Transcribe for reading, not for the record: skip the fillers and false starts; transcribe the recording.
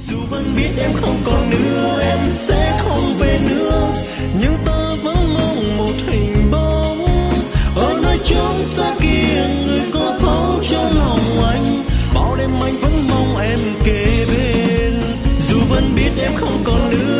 Dù vẫn biết em không còn nữa, em sẽ không về nữa, nhưng ta vẫn mong một hình bóng ở nơi chốn xa kia, người có thấu cho lòng anh. Bao đêm anh vẫn mong em kề bên, dù vẫn biết em không còn nữa.